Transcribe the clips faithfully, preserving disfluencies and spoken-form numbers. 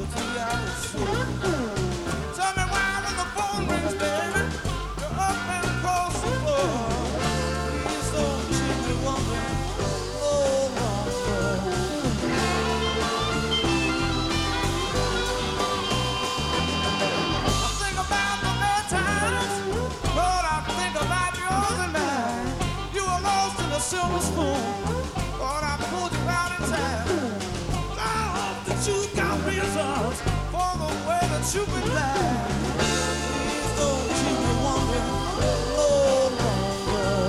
three hours straight. Tell me why when the phone rings, baby, you're up and across the floor. Please don't keep me wondering no longer. I think about the bad times, Lord, I think about yours and mine. You were lost in a silver spoon, Lord, I pulled you out in time. I hope that you got reasons for the way that you've been lying. Please don't keep me wondering no longer.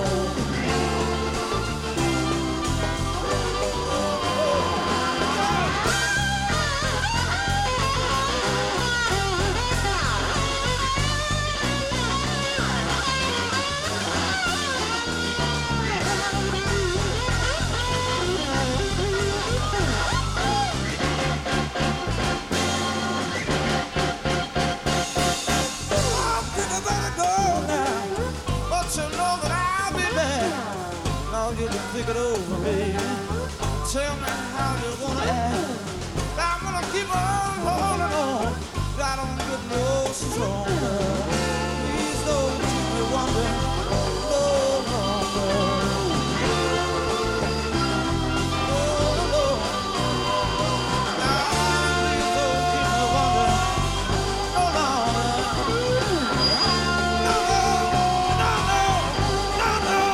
You can think it over, baby. Tell me how you're gonna act. I'm gonna keep on holding on. I don't get no stronger. Please don't keep me wondering no longer. Oh, Lord. Now, please don't keep me wondering no longer. No, no, no, no, no.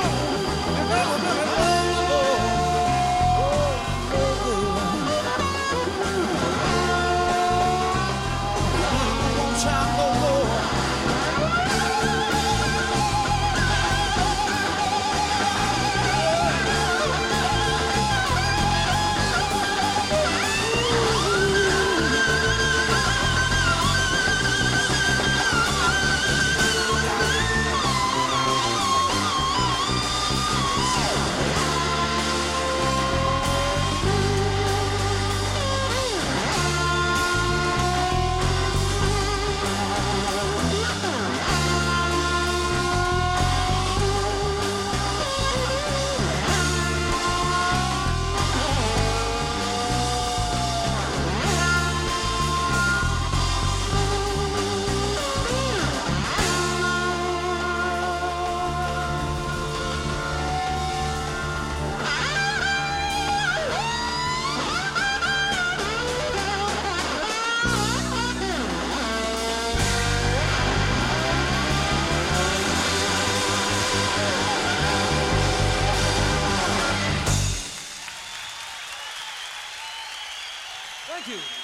Thank you.